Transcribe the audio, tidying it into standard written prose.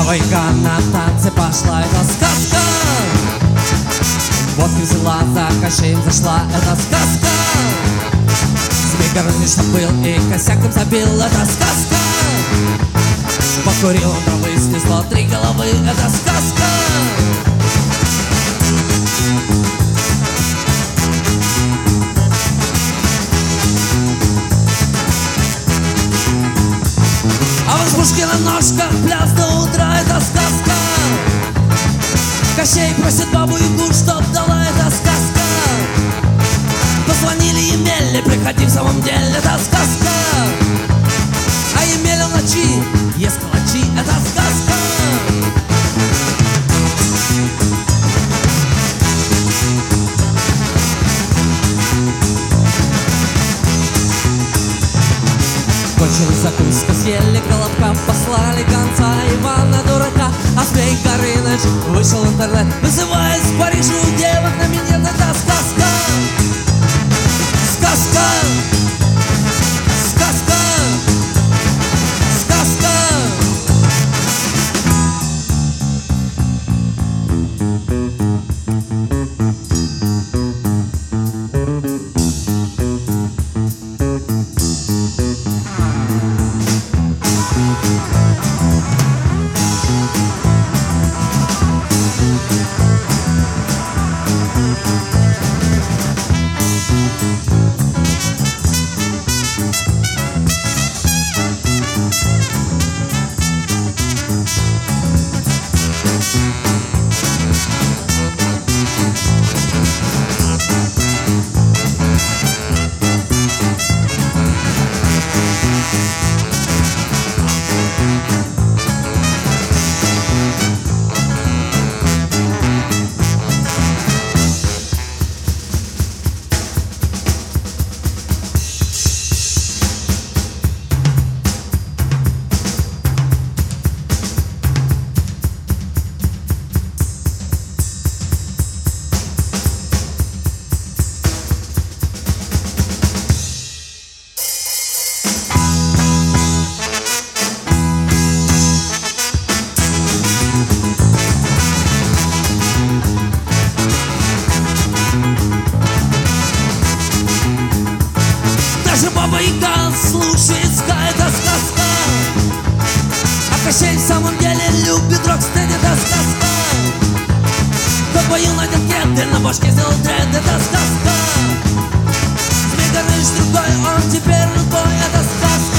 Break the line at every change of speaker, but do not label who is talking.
Бабайка на танцы пошла, это сказка. Водки взяла, за Кощеем зашла, это сказка. Змей Горыныч был и косяком забил, это сказка. Покурил он травы, снесло 3 головы, это сказка. А в избушке на ножках пляс до утра, это сказка. Кощей просит бабу-ягу, чтоб дала, это сказка. Позвонили Емеле, приходи в самом деле, это сказка. А Емеля в ночи ест калачи, это сказка. Кончилась закуска, съели колобка, послали гонца Ивана дурака. А Змей Горыныч вышел в интернет, вызывает в Париже у девок на минет, это сказка. Сказка. Сказка. Сказка. Даже баба-яга слушает ска, это сказка. А Кощей в самом деле любит рок-стенд, это сказка. Кто в бою найдет кеды, на башке сделал дред, это сказка. Змей Горыныч другой, он теперь любой, это сказка.